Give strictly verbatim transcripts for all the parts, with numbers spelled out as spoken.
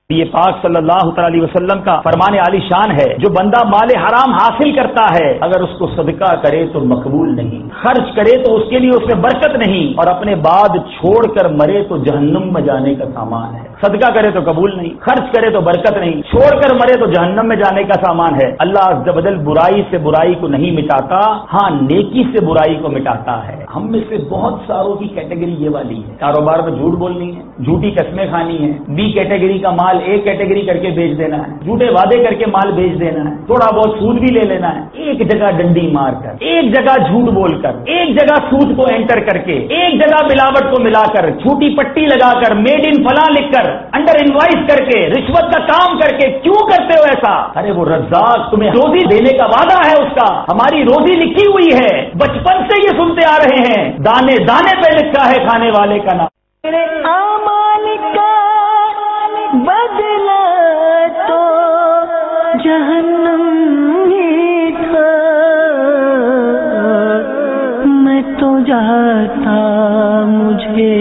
یہ پاک صلی اللہ تعالی علیہ وسلم کا فرمان عالی شان ہے، جو بندہ مال حرام حاصل کرتا ہے اگر اس کو صدقہ کرے تو مقبول نہیں، خرچ کرے تو اس کے لیے اس میں برکت نہیں، اور اپنے بعد چھوڑ کر مرے تو جہنم میں جانے کا سامان ہے۔ صدقہ کرے تو قبول نہیں، خرچ کرے تو برکت نہیں، چھوڑ کر مرے تو جہنم میں جانے کا سامان ہے۔ اللہ عز و جل برائی سے برائی کو نہیں مٹاتا، ہاں نیکی سے برائی کو مٹاتا ہے۔ ہم میں سے بہت ساروں کی کیٹیگری یہ والی ہے، کاروبار میں جھوٹ بولنی ہے، جھوٹی قسمیں کھانی ہے، بی کیٹیگری کا مال ایک کیٹیگری کر کے بیچ دینا ہے، جھوٹے وعدے کر کے مال بیچ دینا ہے، تھوڑا بہت سود بھی لے لینا ہے، ایک جگہ ڈنڈی مار کر، ایک جگہ جھوٹ بول کر، ایک جگہ سود کو انٹر کر کے، ایک جگہ ملاوٹ کو ملا کر، چھوٹی پٹی لگا کر، میڈ ان فلاں لکھ کر، انڈر انوائس کر کے، رشوت کا کام کر کے کیوں کرتے ہو ایسا؟ ارے وہ رزاق تمہیں روزی دینے کا وعدہ ہے، اس کا ہماری روزی لکھی ہوئی ہے، بچپن سے یہ سنتے آ رہے ہیں، دانے دانے پہ لکھا ہے کھانے والے کا نام۔ میرے اعمال کا بدلہ تو جہنم ہی تھا، میں تو جاتا مجھے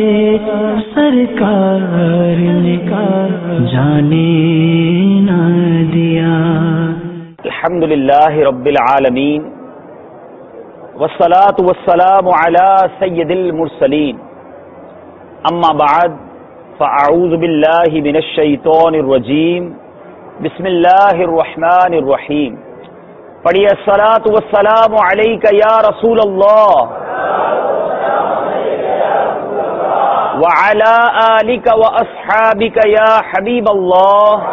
سرکار نے جانے نہ دیا۔ الحمدللہ رب العالمین والصلاة والسلام علی سید المرسلین، اما بعد فاعوذ باللہ من الشیطان الرجیم، بسم اللہ الرحمن الرحیم۔ پڑھیے الصلاة والسلام علیک یا رسول اللہ وعلی آلک واصحابک یا حبیب اللہ،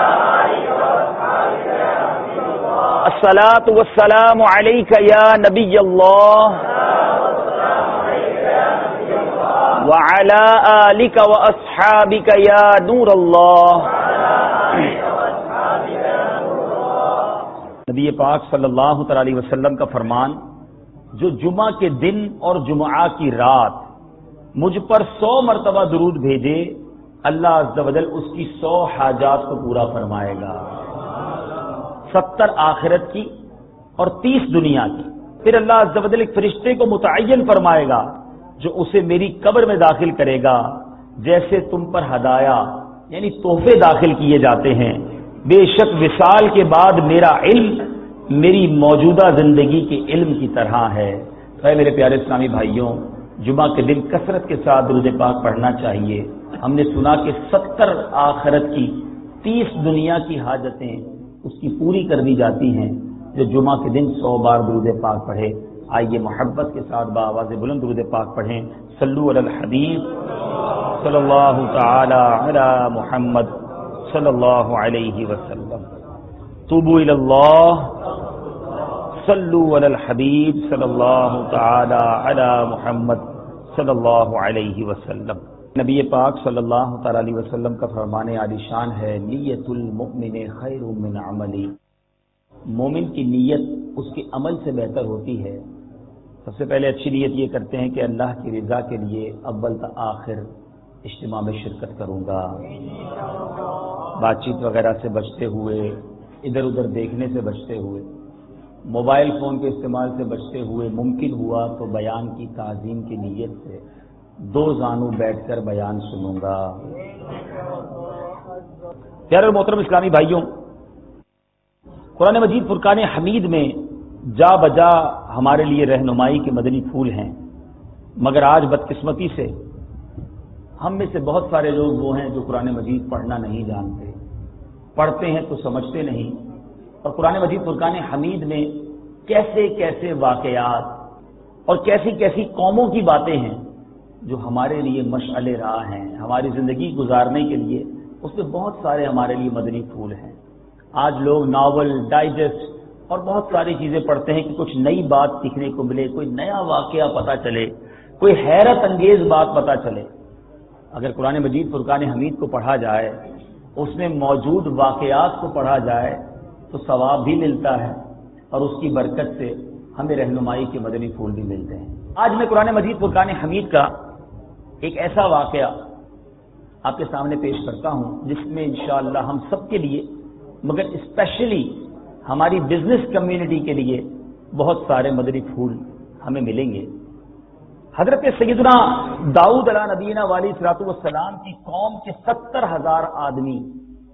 الصلاة والسلام علیک یا نبی اللہ وعلی آلک واصحابک یا نور اللہ۔ نبی پاک صلی اللہ تعالی علیہ وسلم کا فرمان، جو جمعہ کے دن اور جمعہ کی رات مجھ پر سو مرتبہ درود بھیجے، اللہ عز و جل اس کی سو حاجات کو پورا فرمائے گا، ستر آخرت کی اور تیس دنیا کی۔ پھر اللہ عز و جل ایک فرشتے کو متعین فرمائے گا جو اسے میری قبر میں داخل کرے گا، جیسے تم پر ہدایا یعنی تحفے داخل کیے جاتے ہیں۔ بے شک وصال کے بعد میرا علم میری موجودہ زندگی کے علم کی طرح ہے۔ اے میرے پیارے اسلامی بھائیوں، جمعہ کے دن کثرت کے ساتھ درود پاک پڑھنا چاہیے۔ ہم نے سنا کہ ستر آخرت کی تیس دنیا کی حاجتیں اس کی پوری کر دی جاتی ہیں جو جمعہ کے دن سو بار درود پاک پڑھے۔ آئیے محبت کے ساتھ بآواز بلند درود پاک پڑھیں۔ صلو علی الحبیب صلی اللہ تعالی علی محمد صلی اللہ علیہ وسلم۔ توبوا الی اللہ، صلو علی الحبیب صلی اللہ تعالی علی محمد صلی اللہ علیہ وسلم۔ نبی پاک صلی اللہ تعالی علیہ وسلم کا فرمان عالی شان ہے، نیت المؤمن خیر من عملی۔ مومن کی نیت اس کے عمل سے بہتر ہوتی ہے۔ سب سے پہلے اچھی نیت یہ کرتے ہیں کہ اللہ کی رضا کے لیے اول تا آخر اجتماع میں شرکت کروں گا، بات چیت وغیرہ سے بچتے ہوئے، ادھر ادھر دیکھنے سے بچتے ہوئے، موبائل فون کے استعمال سے بچتے ہوئے، ممکن ہوا تو بیان کی تعظیم کی نیت سے دو زانو بیٹھ کر بیان سنوں گا۔ پیارے اور محترم اسلامی بھائیوں، قرآن مجید فرقان حمید میں جا بجا ہمارے لیے رہنمائی کے مدنی پھول ہیں، مگر آج بدقسمتی سے ہم میں سے بہت سارے لوگ وہ ہیں جو قرآن مجید پڑھنا نہیں جانتے، پڑھتے ہیں تو سمجھتے نہیں، اور قرآن مجید فرقان حمید میں کیسے کیسے واقعات اور کیسی کیسی قوموں کی باتیں ہیں جو ہمارے لیے مشعل راہ ہیں، ہماری زندگی گزارنے کے لیے اس میں بہت سارے ہمارے لیے مدنی پھول ہیں۔ آج لوگ ناول، ڈائجسٹ اور بہت ساری چیزیں پڑھتے ہیں کہ کچھ نئی بات سیکھنے کو ملے، کوئی نیا واقعہ پتہ چلے، کوئی حیرت انگیز بات پتہ چلے۔ اگر قرآن مجید فرقان حمید کو پڑھا جائے، اس میں موجود واقعات کو پڑھا جائے تو ثواب بھی ملتا ہے اور اس کی برکت سے ہمیں رہنمائی کے مدنی پھول بھی ملتے ہیں۔ آج میں قرآن مجید فرقان حمید کا ایک ایسا واقعہ آپ کے سامنے پیش کرتا ہوں جس میں انشاءاللہ ہم سب کے لیے، مگر اسپیشلی ہماری بزنس کمیونٹی کے لیے بہت سارے مدنی پھول ہمیں ملیں گے۔ حضرت سیدنا داؤد علیہ نبینا والی صلاۃ والسلام کی قوم کے ستر ہزار آدمی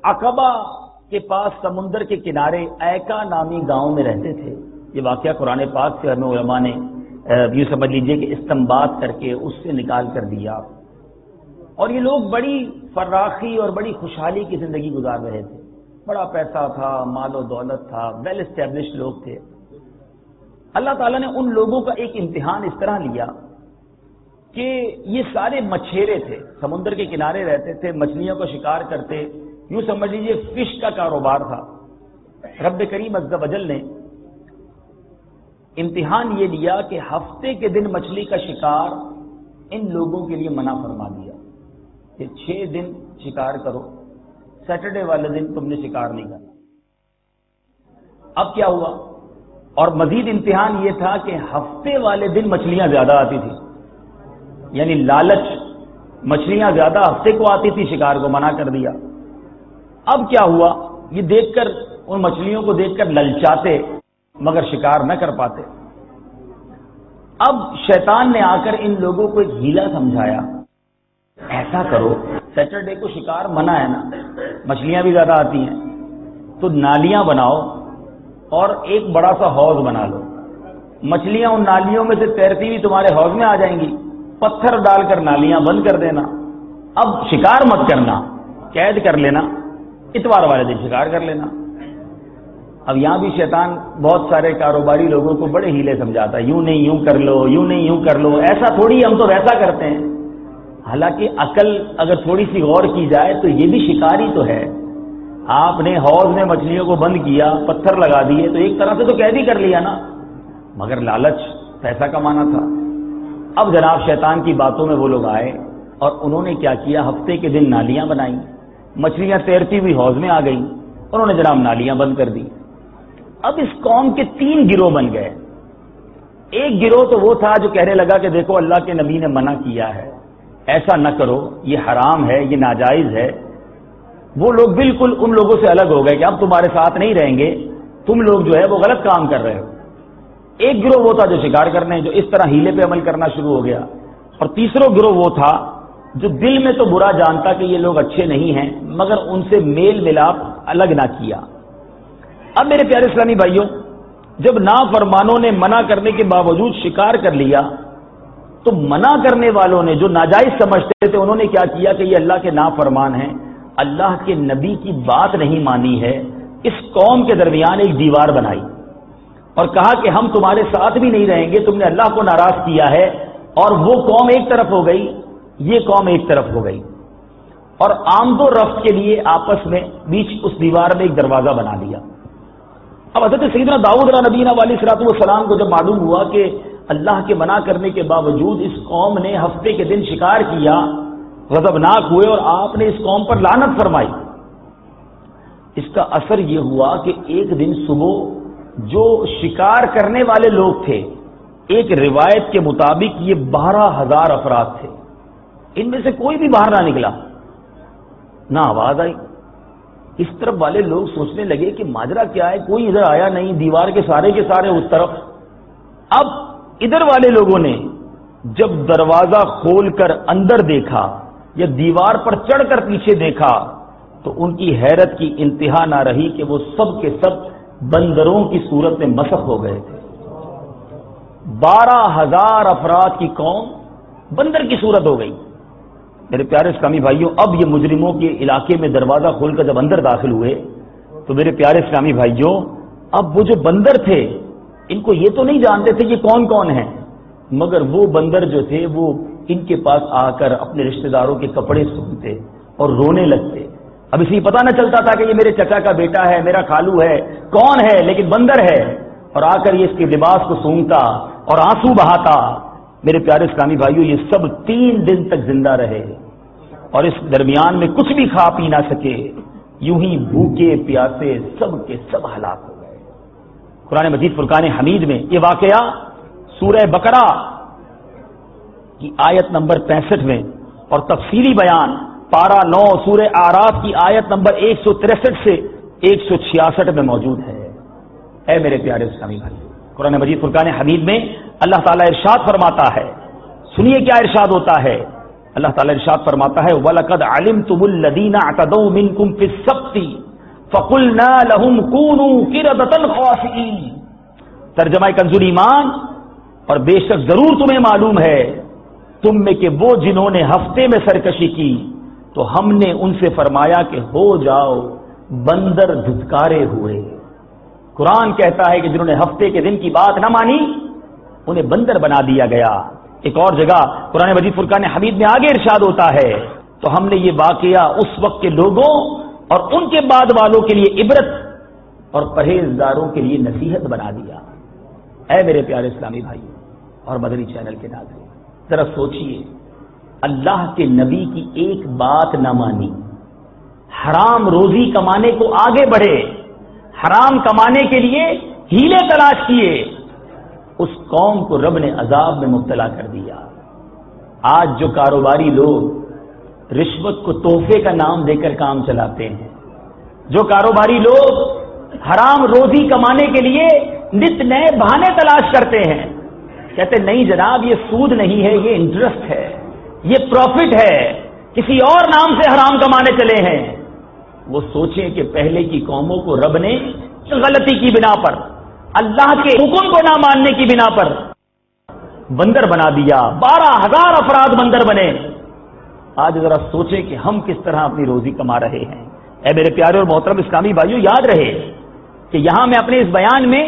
عقبہ کے پاس سمندر کے کنارے ایکا نامی گاؤں میں رہتے تھے. یہ واقعہ قرآن پاک سے ہمیں علماء نے یوں سمجھ لیجئے کہ استنباط کر کے اس سے نکال کر دیا. اور یہ لوگ بڑی فراخی اور بڑی خوشحالی کی زندگی گزار رہے تھے. بڑا پیسہ تھا، مال و دولت تھا، ویل اسٹیبلشڈ لوگ تھے. اللہ تعالیٰ نے ان لوگوں کا ایک امتحان اس طرح لیا کہ یہ سارے مچھیرے تھے، سمندر کے کنارے رہتے تھے، مچھلیوں کو شکار کرتے، یوں سمجھ لیجیے فش کا کاروبار تھا. رب کریم عز و جل نے امتحان یہ لیا کہ ہفتے کے دن مچھلی کا شکار ان لوگوں کے لیے منع فرما دیا کہ چھ دن شکار کرو، سیٹرڈے والے دن تم نے شکار نہیں کرنا. اب کیا ہوا؟ اور مزید امتحان یہ تھا کہ ہفتے والے دن مچھلیاں زیادہ آتی تھی، یعنی لالچ، مچھلیاں زیادہ ہفتے کو آتی تھی، شکار کو منع کر دیا. اب کیا ہوا؟ یہ دیکھ کر ان مچھلیوں کو دیکھ کر للچاتے مگر شکار نہ کر پاتے. اب شیطان نے آ کر ان لوگوں کو ایک ہیلا سمجھایا، ایسا کرو سیٹرڈے کو شکار منع ہے نا، مچھلیاں بھی زیادہ آتی ہیں، تو نالیاں بناؤ اور ایک بڑا سا حوض بنا لو، مچھلیاں ان نالیوں میں سے تیرتی ہوئی تمہارے حوض میں آ جائیں گی، پتھر ڈال کر نالیاں بند کر دینا. اب شکار مت کرنا، قید کر لینا، اتوار والے دن شکار کر لینا. اب یہاں بھی شیطان بہت سارے کاروباری لوگوں کو بڑے ہیلے سمجھاتا ہے، یوں نہیں یوں کر لو، یوں نہیں یوں کر لو، ایسا تھوڑی، ہم تو ویسا کرتے ہیں. حالانکہ عقل اگر تھوڑی سی غور کی جائے تو یہ بھی شکار ہی تو ہے. آپ نے حوض میں مچھلیوں کو بند کیا، پتھر لگا دیے، تو ایک طرح سے تو قید ہی کر لیا نا، مگر لالچ، پیسہ کمانا تھا. اب جناب شیطان کی باتوں میں وہ لوگ آئے اور انہوں نے کیا کیا؟ ہفتے کے دن نالیاں بنائیں، مچھلیاں تیرتی ہوئی حوض میں آ گئیں، انہوں نے جناب نالیاں بند کر دی. اب اس قوم کے تین گروہ بن گئے. ایک گروہ تو وہ تھا جو کہنے لگا کہ دیکھو اللہ کے نبی نے منع کیا ہے، ایسا نہ کرو، یہ حرام ہے، یہ ناجائز ہے. وہ لوگ بالکل ان لوگوں سے الگ ہو گئے کہ اب تمہارے ساتھ نہیں رہیں گے، تم لوگ جو ہے وہ غلط کام کر رہے ہو. ایک گروہ وہ تھا جو شکار کرنے، جو اس طرح ہیلے پہ عمل کرنا شروع ہو گیا. اور تیسرا گروہ وہ تھا جو دل میں تو برا جانتا کہ یہ لوگ اچھے نہیں ہیں مگر ان سے میل ملاپ الگ نہ کیا. اب میرے پیارے اسلامی بھائیوں، جب نافرمانوں نے منع کرنے کے باوجود شکار کر لیا تو منع کرنے والوں نے جو ناجائز سمجھتے تھے انہوں نے کیا کیا کہ یہ اللہ کے نافرمان ہیں، اللہ کے نبی کی بات نہیں مانی ہے. اس قوم کے درمیان ایک دیوار بنائی اور کہا کہ ہم تمہارے ساتھ بھی نہیں رہیں گے، تم نے اللہ کو ناراض کیا ہے. اور وہ قوم ایک طرف ہو گئی، یہ قوم ایک طرف ہو گئی، اور آمد و رفت کے لیے آپس میں بیچ اس دیوار میں ایک دروازہ بنا لیا. اب حضرت سیدنا داؤد علیہ نبینا علیہ الصلوۃ والسلام کو جب معلوم ہوا کہ اللہ کے منع کرنے کے باوجود اس قوم نے ہفتے کے دن شکار کیا، غضبناک ہوئے اور آپ نے اس قوم پر لعنت فرمائی. اس کا اثر یہ ہوا کہ ایک دن صبح جو شکار کرنے والے لوگ تھے، ایک روایت کے مطابق یہ بارہ ہزار افراد تھے، ان میں سے کوئی بھی باہر نہ نکلا، نہ آواز آئی. اس طرف والے لوگ سوچنے لگے کہ ماجرا کیا ہے، کوئی ادھر آیا نہیں، دیوار کے سارے کے سارے اس طرف. اب ادھر والے لوگوں نے جب دروازہ کھول کر اندر دیکھا یا دیوار پر چڑھ کر پیچھے دیکھا تو ان کی حیرت کی انتہا نہ رہی کہ وہ سب کے سب بندروں کی صورت میں مسخ ہو گئے تھے. بارہ ہزار افراد کی قوم بندر کی صورت ہو گئی. میرے پیارے اسلامی بھائیوں، اب یہ مجرموں کے علاقے میں دروازہ کھول کر جب اندر داخل ہوئے تو میرے پیارے اسلامی بھائیوں، اب وہ جو بندر تھے ان کو یہ تو نہیں جانتے تھے کہ کون کون ہیں، مگر وہ بندر جو تھے وہ ان کے پاس آ کر اپنے رشتہ داروں کے کپڑے سونتے اور رونے لگتے. اب اس لیے پتہ نہ چلتا تھا کہ یہ میرے چچا کا بیٹا ہے، میرا خالو ہے، کون ہے، لیکن بندر ہے. اور آ کر یہ اس کے لباس کو سونگتا اور آنسو بہاتا. میرے پیارے اسلامی بھائیوں، یہ سب تین دن تک زندہ رہے اور اس درمیان میں کچھ بھی کھا پی نہ سکے، یوں ہی بھوکے پیاسے سب کے سب ہلاک ہو گئے. قرآن مجید فرقان حمید میں یہ واقعہ سورہ بقرہ کی آیت نمبر پینسٹھ میں اور تفصیلی بیان پارہ نو سورہ اعراف کی آیت نمبر ایک سو تریسٹھ سے ایک سو چھیاسٹھ میں موجود ہے. اے میرے پیارے اسلامی بھائی، قرآن مجید فرقان حمید میں اللہ تعالیٰ ارشاد فرماتا ہے، سنیے کیا ارشاد ہوتا ہے، اللہ تعالیٰ ارشاد فرماتا ہے وَلَقَدْ عَلِمْتُمُ الَّذِينَ اعْتَدَوْا مِنْكُمْ فِي السَّبْتِ فَقُلْنَا لَهُمْ كُونُوا قِرَدَةً خَاسِئِينَ۔ ترجمہ کنز ایمان، اور بے شک ضرور تمہیں معلوم ہے تم میں کہ وہ جنہوں نے ہفتے میں سرکشی کی تو ہم نے ان سے فرمایا کہ ہو جاؤ بندر دھتکارے ہوئے۔ قرآن کہتا ہے کہ جنہوں نے ہفتے کے دن کی بات نہ مانی انہیں بندر بنا دیا گیا۔ ایک اور جگہ قرآن مجید فرقان حمید میں آگے ارشاد ہوتا ہے تو ہم نے یہ واقعہ اس وقت کے لوگوں اور ان کے بعد والوں کے لیے عبرت اور پرہیزگاروں کے لیے نصیحت بنا دیا۔ اے میرے پیارے اسلامی بھائی اور مدنی چینل کے ناظرین، ذرا سوچئے، اللہ کے نبی کی ایک بات نہ مانی، حرام روزی کمانے کو آگے بڑھے، حرام کمانے کے لیے ہیلے تلاش کیے، اس قوم کو رب نے عذاب میں مبتلا کر دیا۔ آج جو کاروباری لوگ رشوت کو تحفے کا نام دے کر کام چلاتے ہیں، جو کاروباری لوگ حرام روزی کمانے کے لیے نت نئے بہانے تلاش کرتے ہیں، کہتے نہیں جناب یہ سود نہیں ہے، یہ انٹرسٹ ہے، یہ پروفٹ ہے، کسی اور نام سے حرام کمانے چلے ہیں، وہ سوچیں کہ پہلے کی قوموں کو رب نے غلطی کی بنا پر، اللہ کے حکم کو نہ ماننے کی بنا پر بندر بنا دیا، بارہ ہزار افراد بندر بنے۔ آج ذرا سوچیں کہ ہم کس طرح اپنی روزی کما رہے ہیں۔ اے میرے پیارے اور محترم اسلامی بھائیوں، یاد رہے کہ یہاں میں اپنے اس بیان میں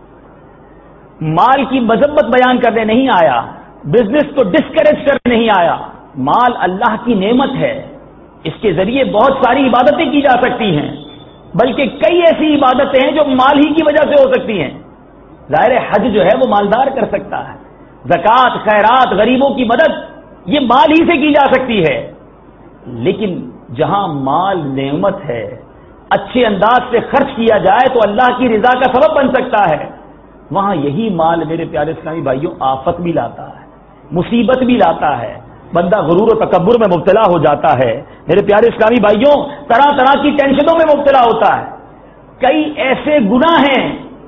مال کی مذمت بیان کرنے نہیں آیا، بزنس کو ڈسکریج کرنے نہیں آیا۔ مال اللہ کی نعمت ہے، اس کے ذریعے بہت ساری عبادتیں کی جا سکتی ہیں، بلکہ کئی ایسی عبادتیں ہیں جو مال ہی کی وجہ سے ہو سکتی ہیں۔ ظاہر حج جو ہے وہ مالدار کر سکتا ہے، زکوٰۃ، خیرات، غریبوں کی مدد یہ مال ہی سے کی جا سکتی ہے، لیکن جہاں مال نعمت ہے، اچھے انداز سے خرچ کیا جائے تو اللہ کی رضا کا سبب بن سکتا ہے، وہاں یہی مال میرے پیارے اسلامی بھائیوں آفت بھی لاتا ہے، مصیبت بھی لاتا ہے، بندہ غرور و تکبر میں مبتلا ہو جاتا ہے۔ میرے پیارے اسلامی بھائیوں، طرح طرح کی ٹینشنوں میں مبتلا ہوتا ہے۔ کئی ایسے گناہ ہیں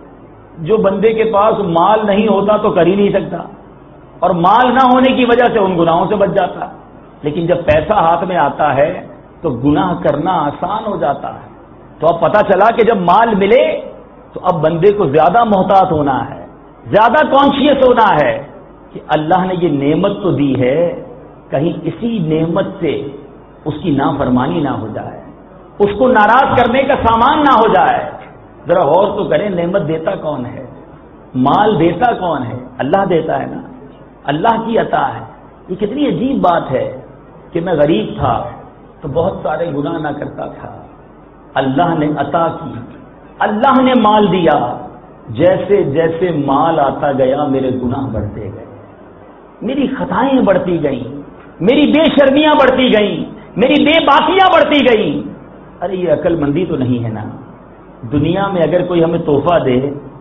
جو بندے کے پاس مال نہیں ہوتا تو کر ہی نہیں سکتا، اور مال نہ ہونے کی وجہ سے ان گناہوں سے بچ جاتا، لیکن جب پیسہ ہاتھ میں آتا ہے تو گناہ کرنا آسان ہو جاتا ہے۔ تو اب پتہ چلا کہ جب مال ملے تو اب بندے کو زیادہ محتاط ہونا ہے، زیادہ کانشیس ہونا ہے کہ اللہ نے یہ نعمت تو دی ہے، کہیں اسی نعمت سے اس کی نافرمانی نہ ہو جائے، اس کو ناراض کرنے کا سامان نہ ہو جائے۔ ذرا غور تو کریں، نعمت دیتا کون ہے؟ مال دیتا کون ہے؟ اللہ دیتا ہے نا، اللہ کی عطا ہے۔ یہ کتنی عجیب بات ہے کہ میں غریب تھا تو بہت سارے گناہ نہ کرتا تھا، اللہ نے عطا کی، اللہ نے مال دیا، جیسے جیسے مال آتا گیا میرے گناہ بڑھتے گئے، میری خطائیں بڑھتی گئیں، میری بے شرمیاں بڑھتی گئیں، میری بے باکیاں بڑھتی گئیں۔ ارے یہ عقل مندی تو نہیں ہے نا؟ دنیا میں اگر کوئی ہمیں تحفہ دے،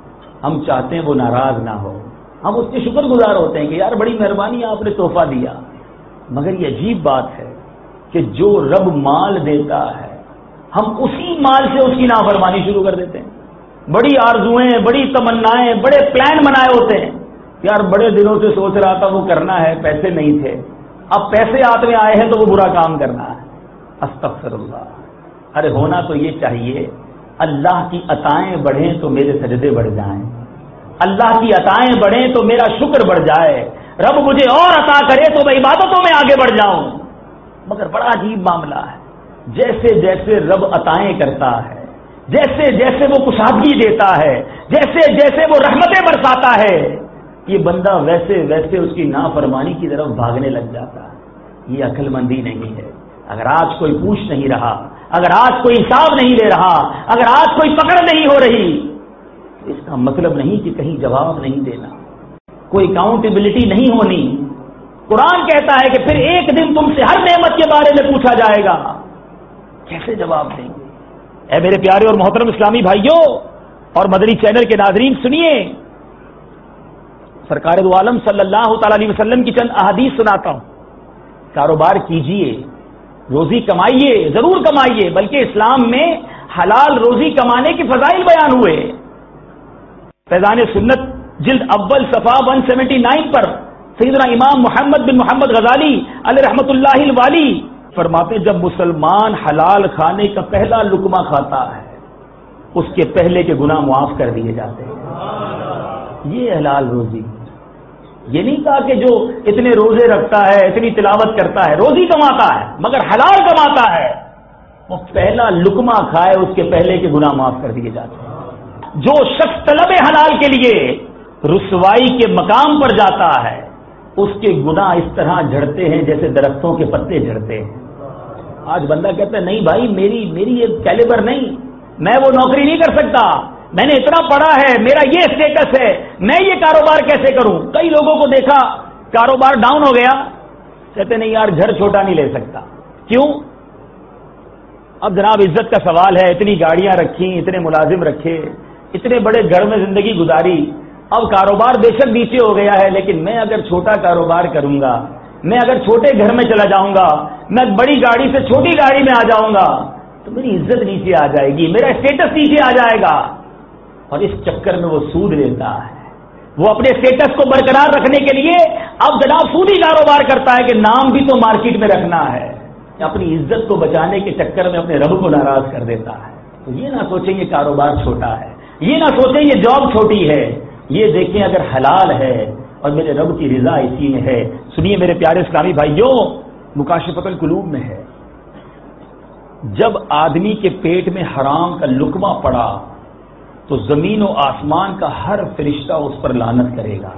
ہم چاہتے ہیں وہ ناراض نہ ہو، ہم اس کے شکر گزار ہوتے ہیں کہ یار بڑی مہربانی آپ نے تحفہ دیا، مگر یہ عجیب بات ہے کہ جو رب مال دیتا ہے ہم اسی مال سے اس کی نافرمانی شروع کر دیتے ہیں۔ بڑی آرزویں، بڑی تمنائیں، بڑے پلان بنائے ہوتے ہیں، یار بڑے دنوں سے سوچ رہا تھا وہ کرنا ہے، پیسے نہیں تھے، اب پیسے ہاتھ میں آئے ہیں تو وہ برا کام کرنا ہے۔ استغفر اللہ۔ ارے ہونا تو یہ چاہیے اللہ کی عطائیں بڑھیں تو میرے سجدے بڑھ جائیں، اللہ کی عطائیں بڑھیں تو میرا شکر بڑھ جائے، رب مجھے اور عطا کرے تو میں عبادتوں میں آگے بڑھ جاؤں۔ مگر بڑا عجیب معاملہ ہے، جیسے جیسے رب عطائیں کرتا ہے، جیسے جیسے وہ کشادگی دیتا ہے، جیسے جیسے وہ رحمتیں برساتا ہے، یہ بندہ ویسے ویسے اس کی نافرمانی کی طرف بھاگنے لگ جاتا ہے۔ یہ عقل مندی نہیں ہے۔ اگر آج کوئی پوچھ نہیں رہا، اگر آج کوئی حساب نہیں لے رہا، اگر آج کوئی پکڑ نہیں ہو رہی، تو اس کا مطلب نہیں کہ کہیں جواب نہیں دینا، کوئی اکاؤنٹیبلٹی نہیں ہونی۔ قرآن کہتا ہے کہ پھر ایک دن تم سے ہر نعمت کے بارے میں پوچھا جائے گا، کیسے جواب دیں گے؟ اے میرے پیارے اور محترم اسلامی بھائیوں اور مدنی چینل کے ناظرین، سنیے، سرکار دو عالم صلی اللہ تعالی علیہ وسلم کی چند احادیث سناتا ہوں۔ کاروبار کیجئے، روزی کمائیے، ضرور کمائیے، بلکہ اسلام میں حلال روزی کمانے کے فضائل بیان ہوئے۔ فیضان سنت جلد اول صفحہ ایک سو انہتر پر سیدنا امام محمد بن محمد غزالی علیہ رحمۃ اللہ الوالی فرماتے جب مسلمان حلال کھانے کا پہلا لقمہ کھاتا ہے اس کے پہلے کے گناہ معاف کر دیے جاتے ہیں. یہ حلال روزی. یہ نہیں کہا کہ جو اتنے روزے رکھتا ہے اتنی تلاوت کرتا ہے روزی کماتا ہے مگر حلال کماتا ہے وہ پہلا لقمہ کھائے اس کے پہلے کے گناہ معاف کر دیے جاتے ہیں. جو شخص طلب حلال کے لیے رسوائی کے مقام پر جاتا ہے اس کے گناہ اس طرح جھڑتے ہیں جیسے درختوں کے پتے جھڑتے ہیں. آج بندہ کہتا ہے نہیں بھائی میری میری یہ کیلیبر نہیں, میں وہ نوکری نہیں کر سکتا, میں نے اتنا پڑھا ہے, میرا یہ اسٹیٹس ہے, میں یہ کاروبار کیسے کروں. کئی لوگوں کو دیکھا کاروبار ڈاؤن ہو گیا, کہتے نہیں یار گھر چھوٹا نہیں لے سکتا. کیوں؟ اب جناب عزت کا سوال ہے, اتنی گاڑیاں رکھی, اتنے ملازم رکھے, اتنے بڑے گھر میں زندگی گزاری, اب کاروبار بے شک نیچے ہو گیا ہے لیکن میں اگر چھوٹا کاروبار کروں گا, میں اگر چھوٹے گھر میں چلا جاؤں گا, میں بڑی گاڑی سے چھوٹی گاڑی میں آ جاؤں گا تو میری عزت نیچے آ جائے گی, میرا اسٹیٹس نیچے آ جائے گا. اور اس چکر میں وہ سود لیتا ہے, وہ اپنے اسٹیٹس کو برقرار رکھنے کے لیے اب جناب سودی کاروبار کرتا ہے کہ نام بھی تو مارکیٹ میں رکھنا ہے, اپنی عزت کو بچانے کے چکر میں اپنے رب کو ناراض کر دیتا ہے. تو یہ نہ سوچیں یہ کاروبار چھوٹا ہے, یہ نہ سوچیں یہ جاب چھوٹی ہے, یہ دیکھیں اگر حلال ہے اور میرے رب کی رضا اسی میں ہے. سنیے میرے پیارے اسلامی بھائیوں, مکاشفۃ القلوب میں ہے جب آدمی کے پیٹ میں حرام کا لقمہ پڑا تو زمین و آسمان کا ہر فرشتہ اس پر لعنت کرے گا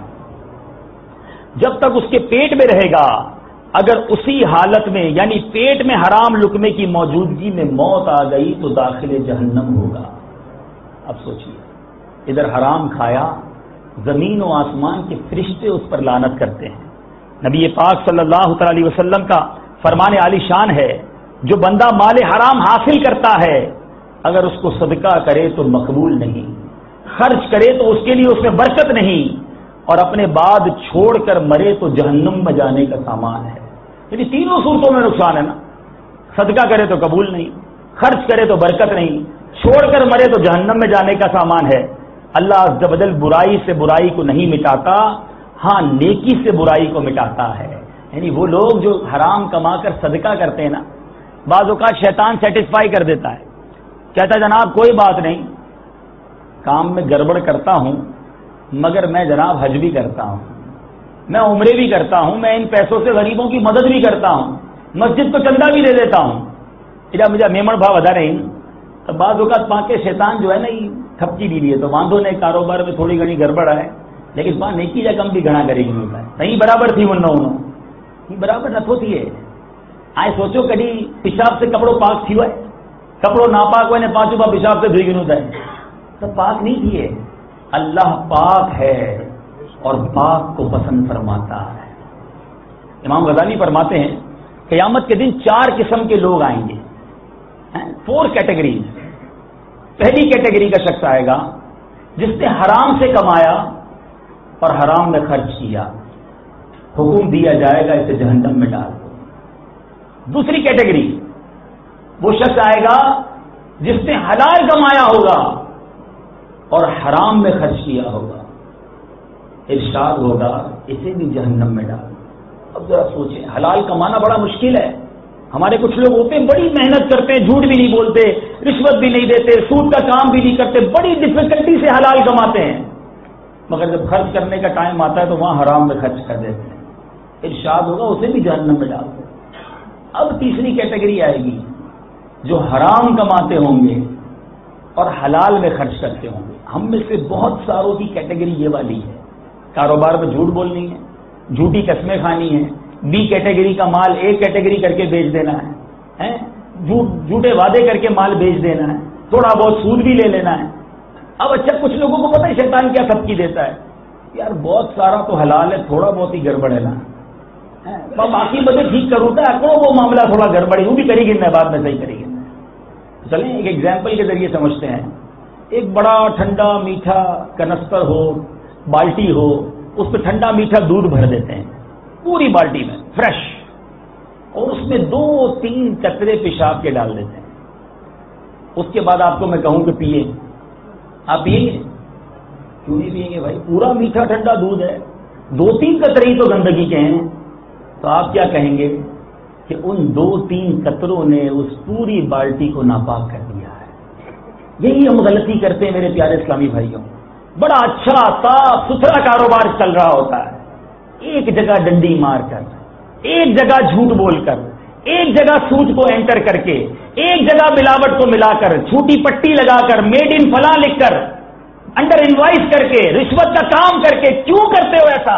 جب تک اس کے پیٹ میں رہے گا. اگر اسی حالت میں یعنی پیٹ میں حرام لقمے کی موجودگی میں موت آ گئی تو داخل جہنم ہوگا. اب سوچیے, ادھر حرام کھایا, زمین و آسمان کے فرشتے اس پر لعنت کرتے ہیں. نبی پاک صلی اللہ تعالی علیہ وسلم کا فرمان عالی شان ہے, جو بندہ مال حرام حاصل کرتا ہے اگر اس کو صدقہ کرے تو مقبول نہیں, خرچ کرے تو اس کے لیے اس میں برکت نہیں, اور اپنے بعد چھوڑ کر مرے تو جہنم میں جانے کا سامان ہے. یعنی تینوں صورتوں میں نقصان ہے نا, صدقہ کرے تو قبول نہیں, خرچ کرے تو برکت نہیں, چھوڑ کر مرے تو جہنم میں جانے کا سامان ہے. اللہ عز و جل برائی سے برائی کو نہیں مٹاتا, ہاں نیکی سے برائی کو مٹاتا ہے. یعنی وہ لوگ جو حرام کما کر صدقہ کرتے ہیں نا, بعض اوقات شیطان سیٹسفائی کر دیتا ہے, کہتا ہے جناب کوئی بات نہیں, کام میں گڑبڑ کرتا ہوں مگر میں جناب حج بھی کرتا ہوں, میں عمرے بھی کرتا ہوں, میں ان پیسوں سے غریبوں کی مدد بھی کرتا ہوں, مسجد کو چندہ بھی دے دیتا ہوں, اجا مجھے میمن بھاؤ ادا رہی. تو بعض اوقات پاک کے شیطان جو ہے نا یہ تھپکی دی لیے تو باندھو نے کاروبار میں تھوڑی گھنی گڑبڑ ہے لیکن وہاں نیکی جا کم بھی گھنا کرے گی ہوتا ہے. نہیں برابر تھی ون انہوں یہ برابر نہ ہوتی ہے. آئے سوچو کدی پیشاب سے کپڑوں پاک تھی ہوئے, کپڑوں ناپاک ہوئے نے پانچوں بار پیشاب سے دھوئی گنو ہے تو پاک نہیں تھی. اللہ پاک ہے اور پاک کو پسند فرماتا ہے. امام غزالی فرماتے ہیں قیامت کے دن چار قسم کے لوگ آئیں گے, فور کیٹیگریز. پہلی کیٹیگری کا شخص آئے گا جس نے حرام سے کمایا اور حرام میں خرچ کیا, حکم دیا جائے گا اسے جہنم میں ڈال دو. دوسری کیٹیگری وہ شخص آئے گا جس نے حلال کمایا ہوگا اور حرام میں خرچ کیا ہوگا, ارشاد ہوگا اسے بھی جہنم میں ڈال. اب ذرا سوچیں, حلال کمانا بڑا مشکل ہے. ہمارے کچھ لوگ ہوتے ہیں بڑی محنت کرتے ہیں, جھوٹ بھی نہیں بولتے, رشوت بھی نہیں دیتے, سود کا کام بھی نہیں کرتے, بڑی ڈفیکلٹی سے حلال کماتے ہیں, مگر جب خرچ کرنے کا ٹائم آتا ہے تو وہاں حرام میں خرچ کر دیتے ہیں. ارشاد ہوگا اسے بھی جہنم میں ڈال دو. اب تیسری کیٹیگری آئے گی جو حرام کماتے ہوں گے اور حلال میں خرچ کرتے ہوں گے. ہم میں سے بہت ساروں کی کیٹیگری یہ والی ہے, کاروبار میں جھوٹ بولنی ہے, جھوٹی قسمیں کھانی ہے, بی کیٹیگری کا مال اے کیٹیگری کر کے بیچ دینا ہے, جھوٹے وعدے کر کے مال بیچ دینا ہے, تھوڑا بہت سود بھی لے لینا ہے. اب اچھا کچھ لوگوں کو پتہ ہے شیطان کیا سب کی دیتا ہے, یار بہت سارا تو حلال ہے, تھوڑا بہت ہی گڑبڑ ہے نا, باقی بدے ٹھیک کروں گا, وہ معاملہ تھوڑا گڑبڑی وہ بھی کرے گی, میں بعد میں صحیح کرے گی. چلیں ایک ایگزامپل کے ذریعے سمجھتے ہیں. ایک بڑا ٹھنڈا میٹھا کنستر ہو, بالٹی ہو, اس پہ ٹھنڈا میٹھا دودھ بھر دیتے ہیں پوری بالٹی میں فریش, اور اس میں دو تین قطرے پیشاب کے ڈال دیتے ہیں. اس کے بعد آپ کو میں کہوں کہ پیئے, آپ پیئیں گے؟ کیوں نہیں پیئیں گے بھائی, پورا میٹھا ٹھنڈا دودھ ہے, دو تین قطرے ہی تو گندگی کے ہیں، تو آپ کیا کہیں گے کہ ان دو تین قطروں نے اس پوری بالٹی کو ناپاک کر دیا ہے۔ یہی ہم غلطی کرتے ہیں میرے پیارے اسلامی بھائیوں۔ بڑا اچھا صاف ستھرا کاروبار چل رہا ہوتا ہے، ایک جگہ ڈنڈی مار کر، ایک جگہ جھوٹ بول کر، ایک جگہ سود کو انٹر کر کے، ایک جگہ ملاوٹ کو ملا کر، چھوٹی پٹی لگا کر، میڈ ان فلاں لکھ کر، انڈر انوائس کر کے، رشوت کا کام کر کے، کیوں کرتے ہو ایسا؟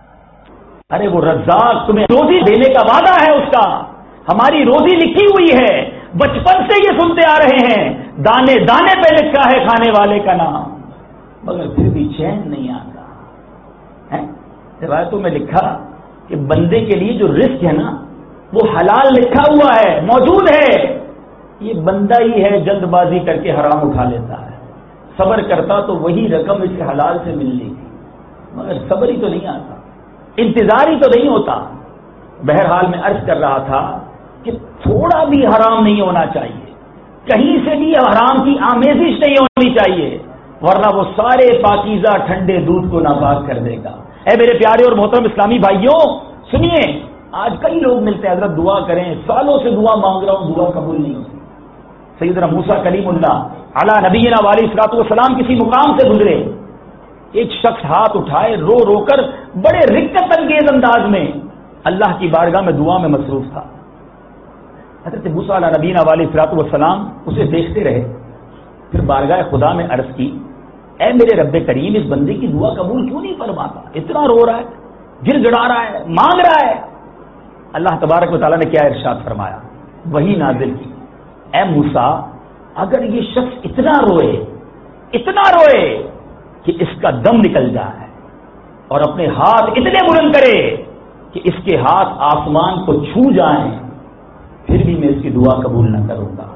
ارے وہ رزاق تمہیں روزی دینے کا وعدہ ہے، اس کا ہماری روزی لکھی ہوئی ہے، بچپن سے یہ سنتے آ رہے ہیں، دانے دانے پہ لکھا ہے کھانے والے کا نام، مگر پھر بھی چین نہیں آتا۔ روایتوں میں لکھا کہ بندے کے لیے جو رزق ہے نا وہ حلال لکھا ہوا ہے، موجود ہے، یہ بندہ ہی ہے جلد بازی کر کے حرام اٹھا لیتا ہے۔ صبر کرتا تو وہی رقم اس کے حلال سے ملنی تھی، مگر صبر ہی تو نہیں آتا، انتظار ہی تو نہیں ہوتا۔ بہرحال میں عرض کر رہا تھا کہ تھوڑا بھی حرام نہیں ہونا چاہیے، کہیں سے بھی حرام کی آمیزش نہیں ہونی چاہیے، ورنہ وہ سارے پاکیزہ ٹھنڈے دودھ کو ناپاک کر دے گا۔ اے میرے پیارے اور محترم اسلامی بھائیوں، سنیے، آج کئی لوگ ملتے ہیں، حضرت دعا کریں، سالوں سے دعا مانگ رہا ہوں، دعا قبول نہیں ہوتی۔ سیدنا موسیٰ کلیم اللہ علی نبینا علیہ الصلوۃ والسلام کسی مقام سے گزرے، ایک شخص ہاتھ اٹھائے رو رو کر بڑے رقت انگیز انداز میں اللہ کی بارگاہ میں دعا میں مصروف تھا۔ حضرت موسیٰ علی نبینا علیہ الصلوۃ والسلام اسے دیکھتے رہے، پھر بارگاہ خدا میں عرض کی، اے میرے رب کریم، اس بندے کی دعا قبول کیوں نہیں فرماتا؟ اتنا رو رہا ہے، گر گڑا رہا ہے، مانگ رہا ہے۔ اللہ تبارک و تعالیٰ نے کیا ارشاد فرمایا؟ وہی نازل کی، اے موسیٰ، اگر یہ شخص اتنا روئے اتنا روئے کہ اس کا دم نکل جائے اور اپنے ہاتھ اتنے بلند کرے کہ اس کے ہاتھ آسمان کو چھو جائیں، پھر بھی میں اس کی دعا قبول نہ کروں گا۔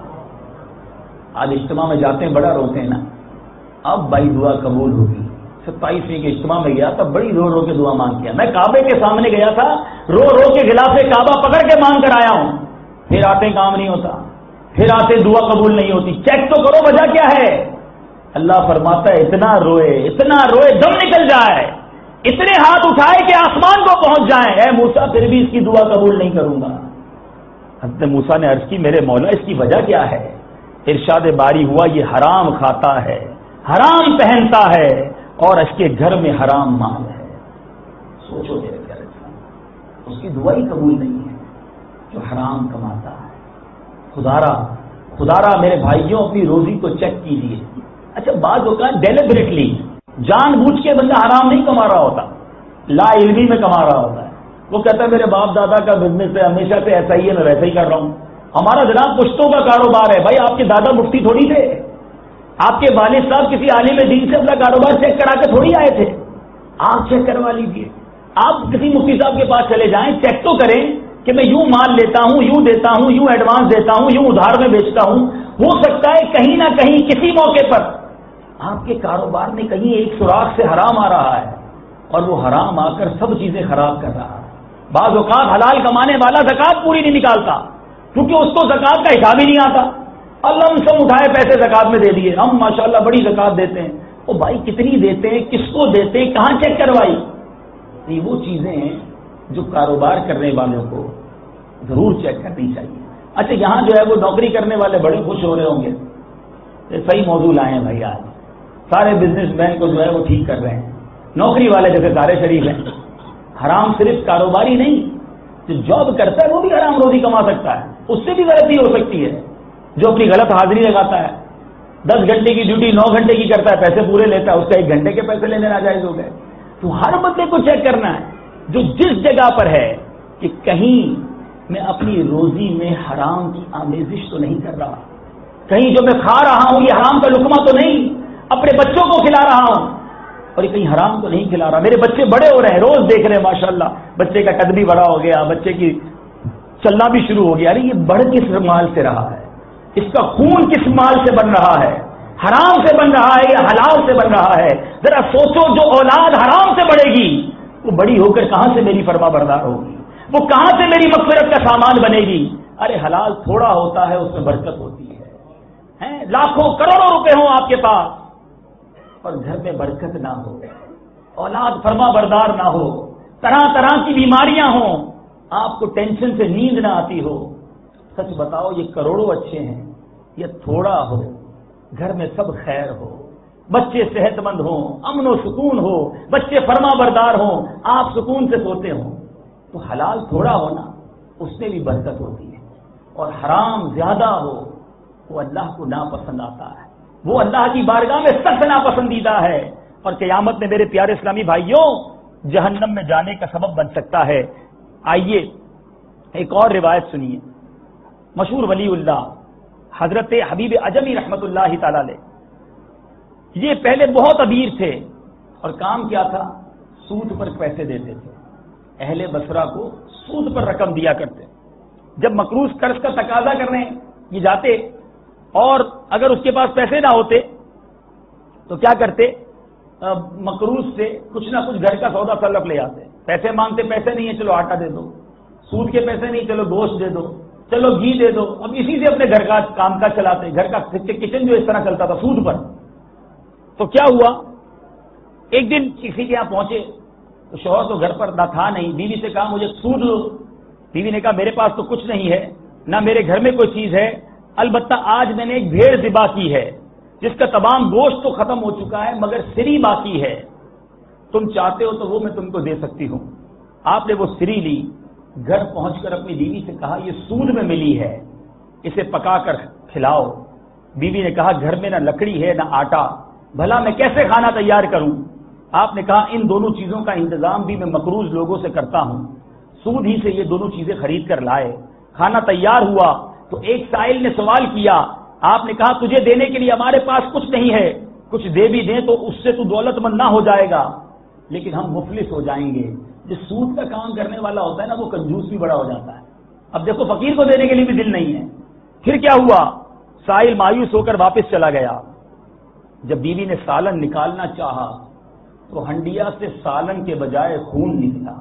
آج اجتماع میں جاتے ہیں، بڑا روتے ہیں نا، اب بھائی دعا قبول ہوگی۔ ستائیسویں کے اجتماع میں گیا تھا، بڑی رو رو کے دعا مانگ کیا، میں کعبے کے سامنے گیا تھا، رو رو کے غلاف کعبہ پکڑ کے مانگ کر آیا ہوں، پھر آتے کام نہیں ہوتا، پھر آتے دعا قبول نہیں ہوتی، چیک تو کرو وجہ کیا ہے؟ اللہ فرماتا ہے اتنا روئے اتنا روئے دم نکل جائے، اتنے ہاتھ اٹھائے کہ آسمان کو پہنچ جائیں، اے موسیٰ پھر بھی اس کی دعا قبول نہیں کروں گا۔ حضرت موسیٰ نے عرض کی، میرے مولا اس کی وجہ کیا ہے؟ ارشاد باری ہوا، یہ حرام کھاتا ہے، حرام پہنتا ہے اور اس کے گھر میں حرام مال ہے۔ سوچو میرے پیارے سامنے، اس کی دعا ہی قبول نہیں ہے جو حرام کماتا ہے۔ خدارا خدارا میرے بھائیوں، اپنی روزی کو چیک کیجیے۔ اچھا، بعض اوقات ڈیلیبریٹلی جان بوجھ کے بندہ حرام نہیں کما رہا ہوتا، لا علمی میں کما رہا ہوتا ہے۔ وہ کہتا ہے میرے باپ دادا کا بزنس ہے، ہمیشہ سے ایسا ہی ہے، میں ویسا ہی کر رہا ہوں۔ ہمارا جناب پشتوں کا کاروبار ہے، بھائی آپ کے دادا مفتی تھوڑی تھے، آپ کے والد صاحب کسی عالم دین سے اپنا کاروبار چیک کرا کے تھوڑی آئے تھے، آپ چیک کروا لیجیے۔ آپ کسی مفتی صاحب کے پاس چلے جائیں، چیک تو کریں کہ میں یوں مال لیتا ہوں، یوں دیتا ہوں، یوں ایڈوانس دیتا ہوں، یوں ادھار میں بیچتا ہوں۔ ہو سکتا ہے کہیں نہ کہیں کسی موقع پر آپ کے کاروبار میں کہیں ایک سوراخ سے حرام آ رہا ہے، اور وہ حرام آ کر سب چیزیں خراب کر رہا ہے۔ بعض اوقات حلال کمانے والا زکوٰۃ پوری نہیں نکالتا، کیونکہ اس کو زکوٰۃ کا حساب ہی نہیں آتا، اللہ ہم سب اٹھائے پیسے زکوٰۃ میں دے دیے، ہم ماشاءاللہ بڑی زکوٰۃ دیتے ہیں۔ وہ بھائی کتنی دیتے ہیں، کس کو دیتے ہیں، کہاں چیک کروائی؟ یہ وہ چیزیں ہیں جو کاروبار کرنے والوں کو ضرور چیک کرنی چاہیے۔ اچھا، یہاں جو ہے وہ نوکری کرنے والے بڑے خوش ہو رہے ہوں گے، یہ صحیح موضوع لائے ہیں بھائی، آج سارے بزنس مین کو جو ہے وہ ٹھیک کر رہے ہیں، نوکری والے جیسے سارے شریف ہیں۔ حرام صرف کاروباری نہیں، جو جاب کرتا ہے وہ بھی حرام روزی کما سکتا ہے، اس سے بھی غلطی ہو سکتی ہے۔ جو اپنی غلط حاضری لگاتا ہے، دس گھنٹے کی ڈیوٹی نو گھنٹے کی کرتا ہے، پیسے پورے لیتا ہے، اس کا ایک گھنٹے کے پیسے لینے ناجائز ہو گئے۔ تو ہر بندے کو چیک کرنا ہے جو جس جگہ پر ہے کہ کہیں میں اپنی روزی میں حرام کی آمیزش تو نہیں کر رہا، کہیں جو میں کھا رہا ہوں یہ حرام کا لقمہ تو نہیں اپنے بچوں کو کھلا رہا ہوں، اور یہ کہیں حرام تو نہیں کھلا رہا۔ میرے بچے بڑے ہو رہے ہیں، روز دیکھ رہے ہیں ماشاءاللہ، بچے کا قد بھی بڑا ہو گیا، بچے کی چلنا بھی شروع ہو گیا، ارے یہ بڑھ کس مال سے رہا ہے، اس کا خون کس مال سے بن رہا ہے، حرام سے بن رہا ہے یا حلال سے بن رہا ہے؟ ذرا سوچو، جو اولاد حرام سے بڑھے گی وہ بڑی ہو کر کہاں سے میری فرما بردار ہوگی، وہ کہاں سے میری مغفرت کا سامان بنے گی؟ ارے حلال تھوڑا ہوتا ہے، اس میں برکت ہوتی ہے، ہیں لاکھوں کروڑوں روپے ہوں آپ کے پاس اور گھر میں برکت نہ ہو، اولاد فرما بردار نہ ہو، طرح طرح کی بیماریاں ہوں، آپ کو ٹینشن سے نیند نہ آتی ہو، سچ بتاؤ یہ کروڑوں اچھے ہیں یہ تھوڑا ہو، گھر میں سب خیر ہو، بچے صحت مند ہوں، امن و سکون ہو، بچے فرما بردار ہوں، آپ سکون سے سوتے ہوں، تو حلال تھوڑا ہونا اس میں بھی برکت ہوتی ہے، اور حرام زیادہ ہو وہ اللہ کو ناپسند آتا ہے، وہ اللہ کی بارگاہ میں سخت ناپسندیدہ ہے، اور قیامت میں میرے پیارے اسلامی بھائیوں جہنم میں جانے کا سبب بن سکتا ہے۔ آئیے ایک اور روایت سنیے، مشہور ولی اللہ حضرت حبیب عجمی رحمت اللہ تعالی علیہ، یہ پہلے بہت امیر تھے اور کام کیا تھا، سود پر پیسے دیتے تھے، اہل بصرہ کو سود پر رقم دیا کرتے، جب مقروض قرض کا تقاضا کرنے یہ جاتے اور اگر اس کے پاس پیسے نہ ہوتے تو کیا کرتے، مقروض سے کچھ نہ کچھ گھر کا سودا سلف لے آتے، پیسے مانگتے پیسے نہیں ہے چلو آٹا دے دو، سود کے پیسے نہیں چلو گوشت دے دو، چلو گھی دے دو، اب اسی سے اپنے گھر کا کام کاج چلاتے، گھر کا کچن جو اس طرح چلتا تھا سود پر۔ تو کیا ہوا، ایک دن کسی کے یہاں پہنچے تو شوہر تو گھر پر نہ تھا نہیں، بیوی سے کہا مجھے سود لو، بیوی نے کہا میرے پاس تو کچھ نہیں ہے، نہ میرے گھر میں کوئی چیز ہے، البتہ آج میں نے ایک بھیڑ ذبح کی ہے جس کا تمام گوشت تو ختم ہو چکا ہے مگر سری باقی ہے، تم چاہتے ہو تو وہ میں تم کو دے سکتی ہوں۔ آپ نے وہ سری لی، گھر پہنچ کر اپنی بیوی سے کہا یہ سود میں ملی ہے، اسے پکا کر کھلاؤ۔ بیوی نے کہا گھر میں نہ لکڑی ہے نہ آٹا، بھلا میں کیسے کھانا تیار کروں؟ آپ نے کہا ان دونوں چیزوں کا انتظام بھی میں مقروض لوگوں سے کرتا ہوں، سود ہی سے یہ دونوں چیزیں خرید کر لائے۔ کھانا تیار ہوا تو ایک سائل نے سوال کیا، آپ نے کہا تجھے دینے کے لیے ہمارے پاس کچھ نہیں ہے، کچھ دے بھی دیں تو اس سے تو دولت مند نہ ہو جائے گا، لیکن ہم مفلس ہو جائیں گے۔ جو سود کا کام کرنے والا ہوتا ہے نا وہ کنجوس بھی بڑا ہو جاتا ہے، اب دیکھو فقیر کو دینے کے لیے بھی دل نہیں ہے۔ پھر کیا ہوا، سائل مایوس ہو کر واپس چلا گیا۔ جب بیوی نے سالن نکالنا چاہا تو ہنڈیا سے سالن کے بجائے خون نکلا۔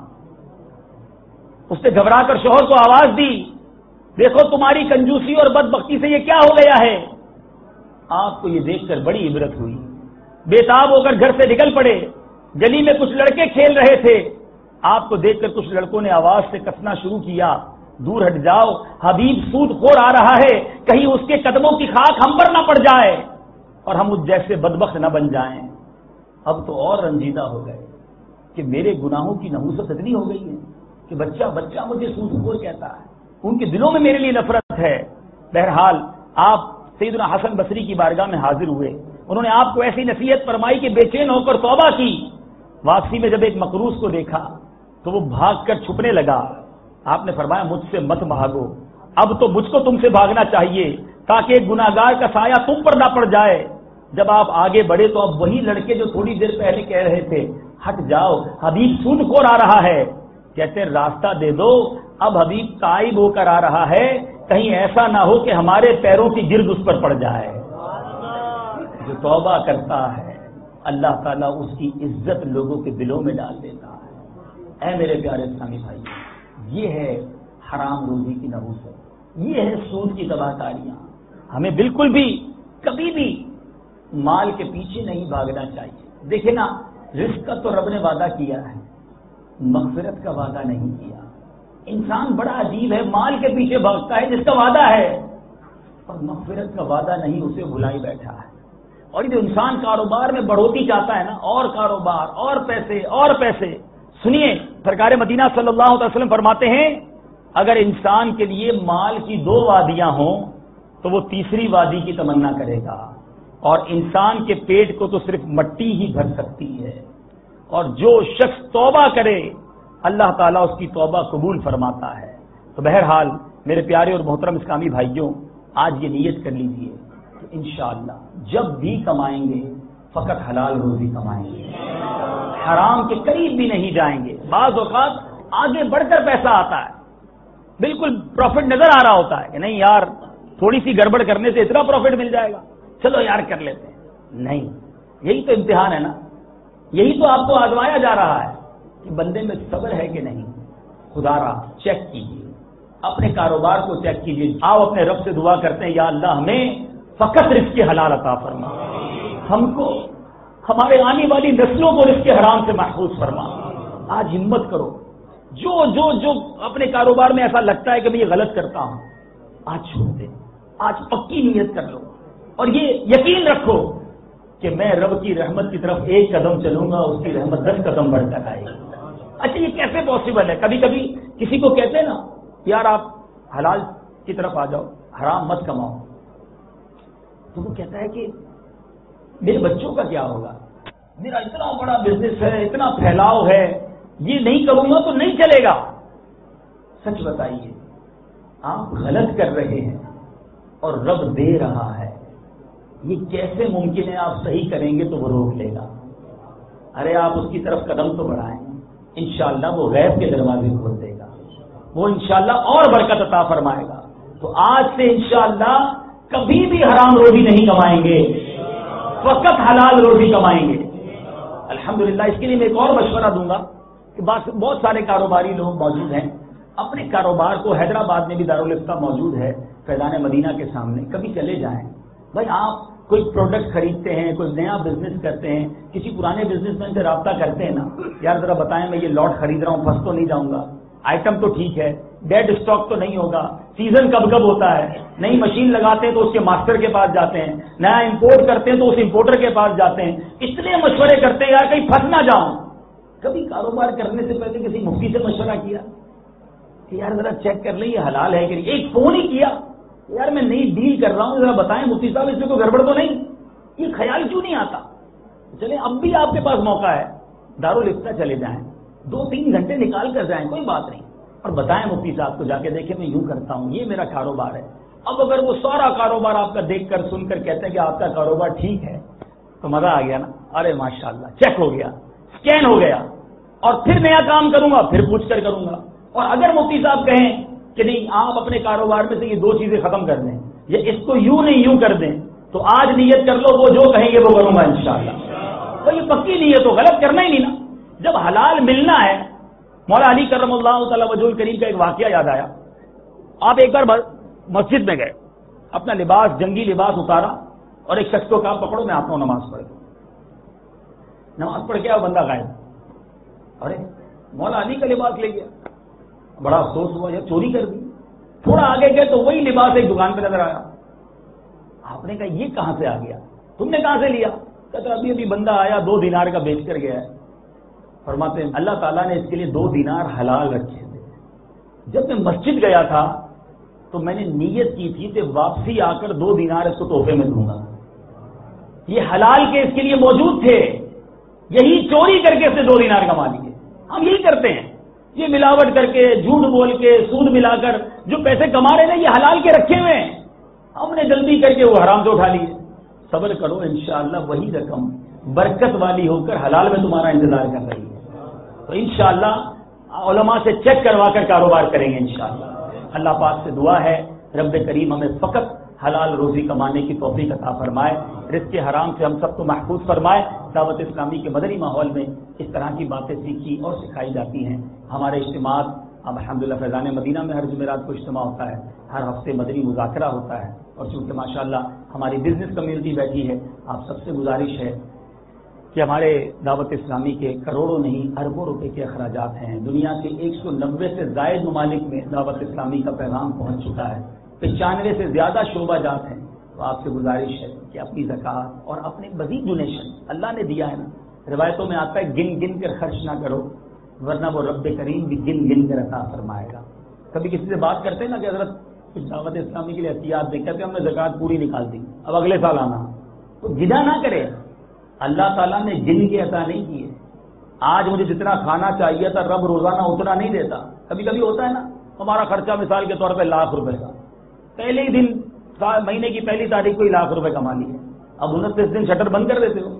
اس نے گھبرا کر شوہر کو آواز دی، دیکھو تمہاری کنجوسی اور بدبختی سے یہ کیا ہو گیا ہے۔ آپ کو یہ دیکھ کر بڑی عبرت ہوئی، بےتاب ہو کر گھر سے نکل پڑے۔ گلی میں کچھ لڑکے کھیل رہے تھے، آپ کو دیکھ کر کچھ لڑکوں نے آواز سے کسنا شروع کیا، دور ہٹ جاؤ، حبیب سود خور آ رہا ہے، کہیں اس کے قدموں کی خاک ہم پر نہ پڑ جائے اور ہم اس جیسے بدبخت نہ بن جائیں۔ اب تو اور رنجیدہ ہو گئے کہ میرے گناہوں کی نحوست اتنی ہو گئی ہے کہ بچہ بچہ مجھے سود خور کہتا ہے، ان کے دلوں میں میرے لیے نفرت ہے۔ بہرحال آپ سیدنا حسن بصری کی بارگاہ میں حاضر ہوئے، انہوں نے آپ کو ایسی نصیحت فرمائی کہ بے چین ہو کر توبہ کی۔ واپسی میں جب ایک مقروض کو دیکھا تو وہ بھاگ کر چھپنے لگا۔ آپ نے فرمایا مجھ سے مت بھاگو، اب تو مجھ کو تم سے بھاگنا چاہیے تاکہ ایک گناہگار کا سایہ تم پر نہ پڑ جائے۔ جب آپ آگے بڑھے تو اب وہی لڑکے جو تھوڑی دیر پہلے کہہ رہے تھے ہٹ جاؤ حبیب سود خور آ رہا ہے، کہتے راستہ دے دو، اب حبیب تائب ہو کر آ رہا ہے، کہیں ایسا نہ ہو کہ ہمارے پیروں کی گرد اس پر پڑ جائے۔ جو توبہ کرتا ہے اللہ تعالیٰ اس کی عزت لوگوں کے دلوں میں ڈال دیتا ہے۔ اے میرے پیارے اسلامی بھائی، یہ ہے حرام روزی کی نحوست، یہ ہے سود کی تباہ کاریاں۔ ہمیں بالکل بھی کبھی بھی مال کے پیچھے نہیں بھاگنا چاہیے۔ دیکھیں نا، رزق کا تو رب نے وعدہ کیا ہے، مغفرت کا وعدہ نہیں کیا۔ انسان بڑا عجیب ہے، مال کے پیچھے بھاگتا ہے جس کا وعدہ ہے اور مغفرت کا وعدہ نہیں، اسے بھلائی بیٹھا ہے۔ اور یہ انسان کاروبار میں بڑھوتی چاہتا ہے نا، اور کاروبار اور پیسے اور پیسے۔ سنیے، سرکار مدینہ صلی اللہ علیہ وسلم فرماتے ہیں اگر انسان کے لیے مال کی دو وادیاں ہوں تو وہ تیسری وادی کی تمنا کرے گا، اور انسان کے پیٹ کو تو صرف مٹی ہی بھر سکتی ہے، اور جو شخص توبہ کرے اللہ تعالیٰ اس کی توبہ قبول فرماتا ہے۔ تو بہرحال میرے پیارے اور محترم اسلامی بھائیوں، آج یہ نیت کر لیجئے کہ انشاءاللہ جب بھی کمائیں گے فقط حلال روزی کمائیں گے، حرام کے قریب بھی نہیں جائیں گے۔ بعض اوقات آگے بڑھ کر پیسہ آتا ہے، بالکل پروفٹ نظر آ رہا ہوتا ہے کہ نہیں یار تھوڑی سی گڑبڑ کرنے سے اتنا پروفٹ مل جائے گا، چلو یار کر لیتے ہیں۔ نہیں، یہی تو امتحان ہے نا، یہی تو آپ کو آزمایا جا رہا ہے کہ بندے میں صبر ہے کہ نہیں۔ خدا را چیک کیجیے، اپنے کاروبار کو چیک کیجیے۔ آؤ اپنے رب سے دعا کرتے ہیں، یا اللہ ہمیں فقط رزق حلال عطا فرما، ہم کو ہمارے آنے والی نسلوں کو رزق حرام سے محفوظ فرما. آج ہمت کرو, جو جو جو اپنے کاروبار میں ایسا لگتا ہے کہ میں یہ غلط کرتا ہوں, آج چھوڑ دے. آج پکی نیت کر لو اور یہ یقین رکھو کہ میں رب کی رحمت کی طرف ایک قدم چلوں گا, اس کی رحمت دس قدم بڑھ کر آئے گی. اچھا یہ کیسے پاسبل ہے؟ کبھی کبھی کسی کو کہتے ہیں نا یار آپ حلال کی طرف آ جاؤ, حرام مت کماؤ, تو وہ کہتا ہے کہ میرے بچوں کا کیا ہوگا, میرا اتنا بڑا بزنس ہے, اتنا پھیلاؤ ہے, یہ نہیں کروں گا تو نہیں چلے گا. سچ بتائیے آپ غلط کر رہے ہیں اور رب دے رہا ہے, یہ کیسے ممکن ہے آپ صحیح کریں گے تو وہ روک لے گا؟ ارے آپ اس کی طرف قدم تو بڑھائیں, انشاءاللہ وہ غیب کے دروازے کھول دے گا, وہ انشاءاللہ اور برکت عطا فرمائے گا. تو آج سے انشاءاللہ کبھی بھی حرام روزی نہیں کمائیں گے, فقط حلال روزی کمائیں گے. الحمدللہ. اس کے لیے میں ایک اور مشورہ دوں گا کہ بہت سارے کاروباری لوگ موجود ہیں, اپنے کاروبار کو حیدرآباد میں بھی دارالفتہ موجود ہے فیضان مدینہ کے سامنے, کبھی چلے جائیں. بھائی آپ کوئی پروڈکٹ خریدتے ہیں, کوئی نیا بزنس کرتے ہیں, کسی پرانے بزنس مین سے رابطہ کرتے ہیں نا, یار ذرا بتائیں میں یہ لاٹ خرید رہا ہوں, پھنس تو نہیں جاؤں گا, آئٹم تو ٹھیک ہے, ڈیڈ اسٹاک تو نہیں ہوگا, سیزن کب کب ہوتا ہے, نئی مشین لگاتے ہیں تو اس کے ماسٹر کے پاس جاتے ہیں, نیا امپورٹ کرتے ہیں تو اس امپورٹر کے پاس جاتے ہیں, اتنے مشورے کرتے ہیں یار کہیں پھنس نہ جاؤں. کبھی کاروبار کرنے سے پہلے کسی مفتی سے مشورہ کیا کہ یار ذرا چیک کر لیں یہ حلال ہے کہ نہیں؟ ایک فون ہی کیا یار میں نئی ڈیل کر رہا ہوں, ذرا بتائیں مفتی صاحب اس میں کوئی گڑبڑ تو نہیں؟ یہ خیال کیوں نہیں آتا؟ چلے اب بھی آپ کے پاس موقع ہے, دارالفتہ چلے جائیں, دو تین گھنٹے نکال کر جائیں, کوئی بات نہیں, اور بتائیں مفتی صاحب کو جا کے دیکھیں میں یوں کرتا ہوں, یہ میرا کاروبار ہے. اب اگر وہ سارا کاروبار آپ کا دیکھ کر سن کر کہتے ہیں کہ آپ کا کاروبار ٹھیک ہے تو مزہ آ گیا نا, ارے ماشاءاللہ چیک ہو گیا, اسکین ہو گیا, اور پھر نیا کام کروں گا, پھر پوچھ کر کروں گا. اور اگر مفتی صاحب کہیں کہ نہیں آپ اپنے کاروبار میں سے یہ دو چیزیں ختم کر دیں یا اس کو یوں نہیں یوں کر دیں, تو آج نیت کر لو وہ جو کہیں گے وہ کروں گا انشاءاللہ. تو یہ پکی نیت ہو, غلط کرنا ہی نہیں نا. جب حلال ملنا ہے, مولا علی کرم اللہ تعالی وجہ الکریم کا ایک واقعہ یاد آیا. آپ ایک بار مسجد میں گئے, اپنا لباس جنگی لباس اتارا اور ایک شخص کو کہا پکڑو میں آپ کو نماز پڑھ دوں. نماز پڑھ کے وہ بندہ غائب. ارے مولا علی کا لباس لے گیا, بڑا افسوس ہوا یا چوری کر دی. تھوڑا آگے گئے تو وہی لباس ایک دکان پہ نظر آیا. آپ نے کہا یہ کہاں سے آ گیا, تم نے کہاں سے لیا؟ کہتا ابھی ابھی بندہ آیا دو دینار کا بیچ کر گیا ہے. فرماتے ہیں اللہ تعالیٰ نے اس کے لیے دو دینار حلال رکھے تھے. جب میں مسجد گیا تھا تو میں نے نیت کی تھی کہ واپسی آ کر دو دینار اس کو تحفے میں دوں گا. یہ حلال کے اس کے لیے موجود تھے, یہی چوری کر کے اس سے دو دینار کما لیے. ہم یہی کرتے ہیں, یہ ملاوٹ کر کے, جھوٹ بول کے, سود ملا کر جو پیسے کما رہے ہیں یہ حلال کے رکھے ہوئے ہیں, ہم نے جلدی کر کے وہ حرام سے اٹھا لیے. صبر کرو, انشاءاللہ وہی رقم برکت والی ہو کر حلال میں تمہارا انتظار کر رہی ہے. تو انشاءاللہ علماء سے چیک کروا کر کاروبار کریں گے انشاءاللہ. اللہ پاک سے دعا ہے رب کریم ہمیں فقط حلال روزی کمانے کی توفیق عطا فرمائے, رزق حرام سے ہم سب کو محفوظ فرمائے. دعوت اسلامی کے مدنی ماحول میں اس طرح کی باتیں سیکھی اور سکھائی جاتی ہیں. ہمارے اجتماعات اب الحمدللہ فیضان مدینہ میں ہر جمعرات کو اجتماع ہوتا ہے, ہر ہفتے مدنی مذاکرہ ہوتا ہے. اور چونکہ ماشاءاللہ ہماری بزنس کمیونٹی بیٹھی ہے, آپ سب سے گزارش ہے کہ ہمارے دعوت اسلامی کے کروڑوں نہیں اربوں روپے کے اخراجات ہیں. دنیا کے ایک سو نبے سے زائد ممالک میں دعوت اسلامی کا پیغام پہنچ چکا ہے. پچانوے سے زیادہ شعبہ جات ہیں. تو آپ سے گزارش ہے کہ اپنی زکوٰۃ اور اپنے مزید ڈونیشن اللہ نے دیا ہے نا, روایتوں میں آتا ہے گن گن کر خرچ نہ کرو ورنہ وہ رب کریم بھی گن گن کر عطا فرمائے گا. کبھی کسی سے بات کرتے ہیں نا کہ حضرت کچھ دعوت اسلامی کے لیے احتیاط دیں, کہتے ہیں ہم نے زکوٰۃ پوری نکال دی, اب اگلے سال آنا. تو گنا نہ کرے, اللہ تعالیٰ نے گن کے عطا نہیں کیے. آج مجھے جتنا کھانا چاہیے تھا رب روزانہ اتنا نہیں دیتا. کبھی کبھی ہوتا ہے نا ہمارا خرچہ مثال کے طور پہ لاکھ روپے کا, پہلے ہی دن مہینے کی پہلی تاریخ کو ہی لاکھ روپے کما لیے, اب انتیس دن شٹر بند کر دیتے ہو,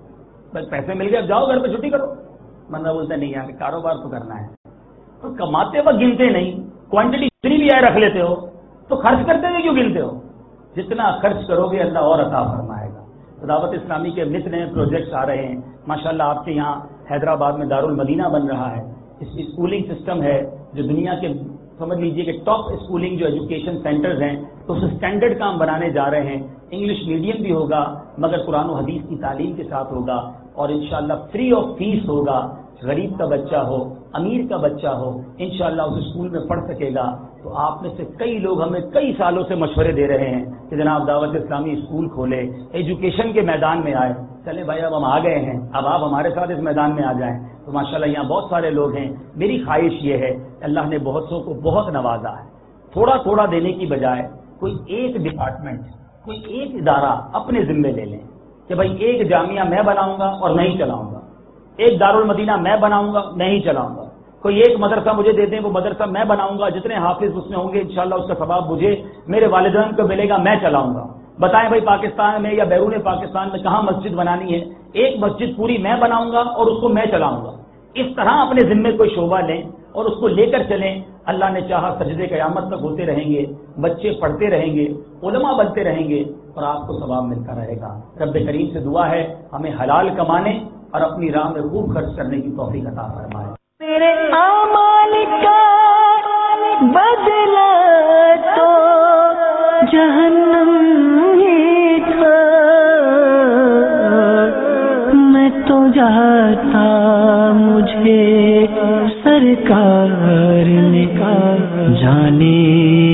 بس پیسے مل گئے اب جاؤ گھر پہ چھٹی کرو. بندہ بولتا نہیں یار کاروبار تو کرنا ہے. تو کماتے وقت گنتے نہیں, کوانٹٹی جتنی بھی آئے رکھ لیتے ہو, تو خرچ کرتے ہوئے کیوں گنتے ہو؟ جتنا خرچ کرو گے اللہ اور عطا فرمائے گا. دعوت اسلامی کے نت نئے پروجیکٹس آ رہے ہیں ماشاءاللہ. آپ کے یہاں حیدرآباد میں دارالمدینہ بن رہا ہے. اس اسکولنگ سسٹم ہے جو دنیا کے سمجھ لیجئے کہ ٹاپ اسکولنگ جو ایجوکیشن سینٹرز ہیں تو اس اسٹینڈرڈ کام بنانے جا رہے ہیں. انگلش میڈیم بھی ہوگا مگر قرآن و حدیث کی تعلیم کے ساتھ ہوگا. اور انشاءاللہ فری آف فیس ہوگا. غریب کا بچہ ہو، امیر کا بچہ ہو، انشاءاللہ اس اسکول میں پڑھ سکے گا. تو آپ میں سے کئی لوگ ہمیں کئی سالوں سے مشورے دے رہے ہیں کہ جناب دعوت اسلامی اسکول کھولے، ایجوکیشن کے میدان میں آئے. چلے بھائی اب ہم آ گئے ہیں، اب آپ ہمارے ساتھ اس میدان میں آ جائیں. تو ماشاءاللہ یہاں بہت سارے لوگ ہیں. میری خواہش یہ ہے، اللہ نے بہت سو کو بہت نوازا ہے، تھوڑا تھوڑا دینے کی بجائے کوئی ایک ڈپارٹمنٹ، کوئی ایک ادارہ اپنے ذمے لے لیں کہ بھائی ایک جامعہ میں بناؤں گا اور میں ہی چلاؤں گا، ایک دارالمدینہ میں بناؤں گا، میں ہی چلاؤں گا. کوئی ایک مدرسہ مجھے دے دیں، وہ مدرسہ میں بناؤں گا، جتنے حافظ اس میں ہوں گے انشاءاللہ اس کا ثواب مجھے میرے والدین کو ملے گا، میں چلاؤں گا. بتائیں بھائی پاکستان میں یا بیرون پاکستان میں کہاں مسجد بنانی ہے؟ ایک مسجد پوری میں بناؤں گا اور اس کو میں چلاؤں گا. اس طرح اپنے ذمے کوئی شعبہ لیں اور اس کو لے کر چلیں. اللہ نے چاہا سجدے قیامت تک ہوتے رہیں گے، بچے پڑھتے رہیں گے، علماء بنتے رہیں گے اور آپ کو ثواب ملتا رہے گا. رب کریم سے دعا ہے ہمیں حلال کمانے اور اپنی راہ میں خوب خرچ کرنے کی توفیق عطا فرمائے. میرے اعمال کا بدلہ تو جہنم ہی تھا، میں تو جاتا مجھے سرکار نے جانے